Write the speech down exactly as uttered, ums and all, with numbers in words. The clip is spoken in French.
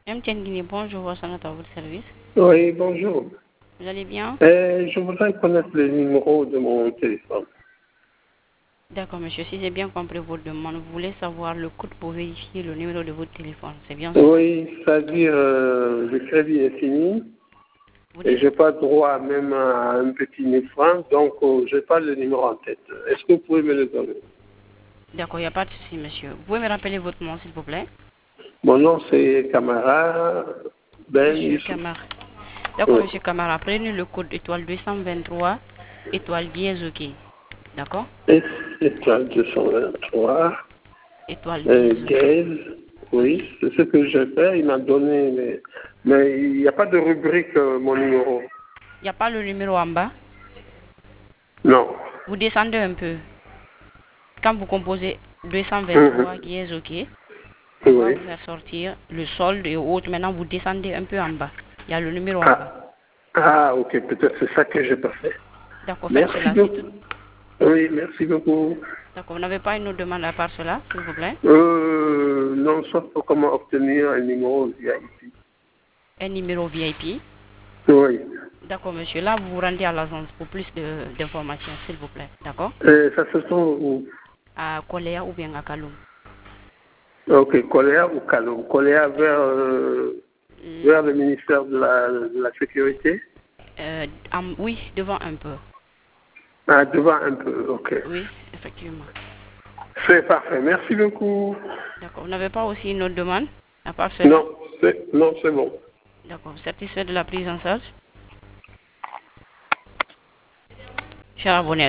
M T N Guinée, bonjour, Wassanat à votre service. Oui, bonjour. Vous allez bien? Euh, je voudrais connaître le numéro de mon téléphone. D'accord, monsieur. Si j'ai bien compris votre demande, vous voulez savoir le code pour vérifier le numéro de votre téléphone. C'est bien cela? Oui, c'est-à-dire euh, le crédit est fini Vous et dites? je n'ai pas droit même à un petit mille francs, donc euh, je n'ai pas le numéro en tête. Est-ce que vous pouvez me le donner? D'accord, il n'y a pas de souci, monsieur. Vous pouvez me rappeler votre nom, s'il vous plaît? Mon nom c'est Camara Ben Monsieur Youssouf. Camara. D'accord, Oui. monsieur Camara. Prenez le code étoile deux cent vingt-trois, étoile dièse, ok. D'accord? S étoile deux cent vingt-trois, Étoile euh, dièse, ok. dièse, oui, Ok. c'est ce que j'ai fait. Il m'a donné, mais, mais il n'y a pas de rubrique euh, mon numéro. Il n'y a pas le numéro en bas? Non. Vous descendez un peu. Quand vous composez deux cent vingt-trois, Mhm. dièse, ok. On va Oui. vous faire sortir le solde et autres. Maintenant, vous descendez un peu en bas. Il y a le numéro en bas. Ah, ah ok, peut-être c'est ça que j'ai pas fait. D'accord, faites Merci cela. C'est tout. beaucoup. Oui, merci beaucoup. D'accord, vous n'avez pas une autre demande à part cela, s'il vous plaît? Euh, non, sauf pour comment obtenir un numéro V I P. Un numéro V I P? Oui. D'accord, monsieur. Là, vous vous rendez à l'agence pour plus de- d'informations, s'il vous plaît. D'accord? Euh, ça se sent où? À Koléa ou bien à Kaloum. Ok, Coléa ou Calom. Coléa vers, euh, Hmm, vers le ministère de la, de la Sécurité. euh, en- oui, devant un peu. Ah, devant un peu, ok. Oui, effectivement. C'est parfait, merci beaucoup. D'accord. Vous n'avez pas aussi une autre demande à part cela? Non, c'est non, c'est bon. D'accord. Vous satisfait de la prise en charge? Cher abonné.